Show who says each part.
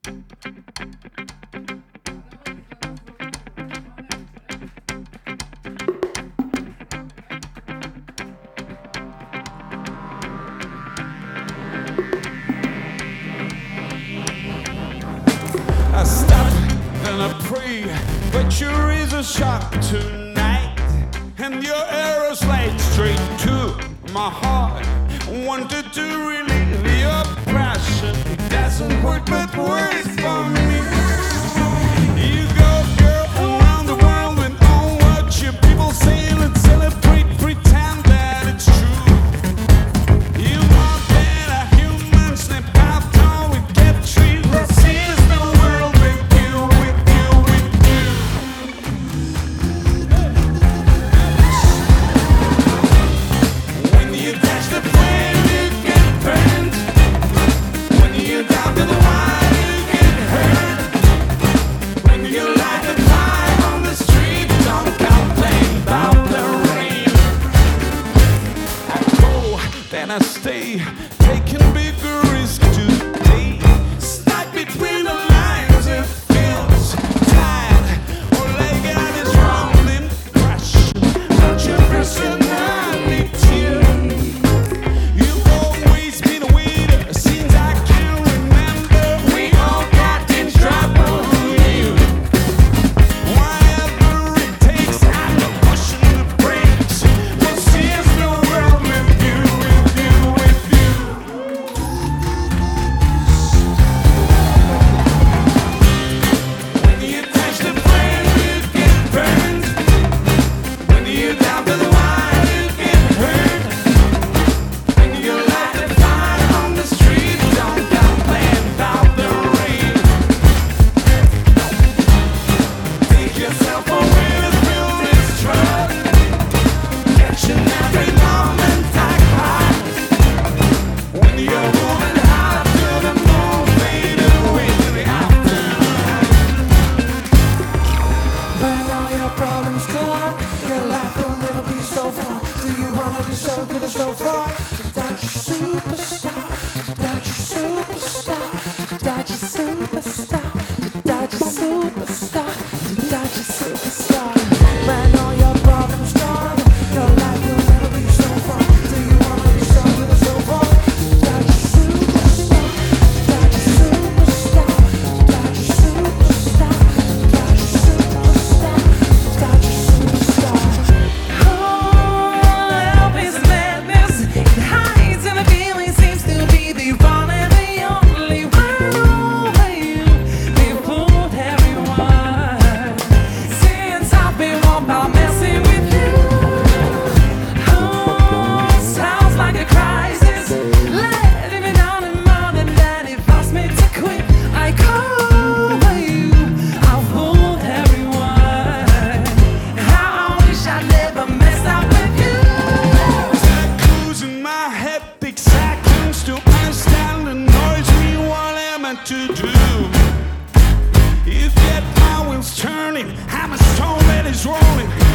Speaker 1: I stop and I pray, but your is a shock tonight, and your arrows laid straight to my heart. Wanted to relieve your passion, it doesn't work, but works for me. You go, girl, around the world with all what your people say. Let's celebrate, pretend that it's true. You want that a human snap out all we get treated. Let's seize the world with you, with you, with you. When you touch the flame, you get burned. When you down to the wire, you get hurt. When you light the fire on the street, don't complain about the rain. I go, then I stay, taking bigger risks today. Stuck between the lines, it feels tight. Or like God is rolling, crushing, but your personality. You've always been a winner since I can remember. We all got in trouble with you. Whatever it takes, I'm not pushing the brakes. We'll seize the world with you, with you, with you. When you touch the flame, you get burned. When you down to the wire, you get hurt. When you light the fire on the street, don't complain about the rain. Take yourself away through this truck, catching every moment I caught. When you're moving hard to the moon, fade away to the afterlife.
Speaker 2: When all your problems gone, your life will never be so far. Do you wanna be so good or so far? That you superstar, that you superstar, that you superstar, that you superstar, that you superstar. When all your problems gone, your life will never be so far. Do you wanna be so good or so far? That you superstar, that you superstar, that you superstar, that you superstar, that you superstar.
Speaker 3: Love is madness. It hides and the feeling seems to be the one and the only way. They fooled everyone since I've been on by messing with you. Sounds like a crisis. Letting me down and more than that. It forced me to quit. I call you. I fooled everyone. How I wish I never messed up with you.
Speaker 1: Echoes in my head take seconds to understand the noise we want am I to do. You get my wheels turning, I'm a stone that is rolling.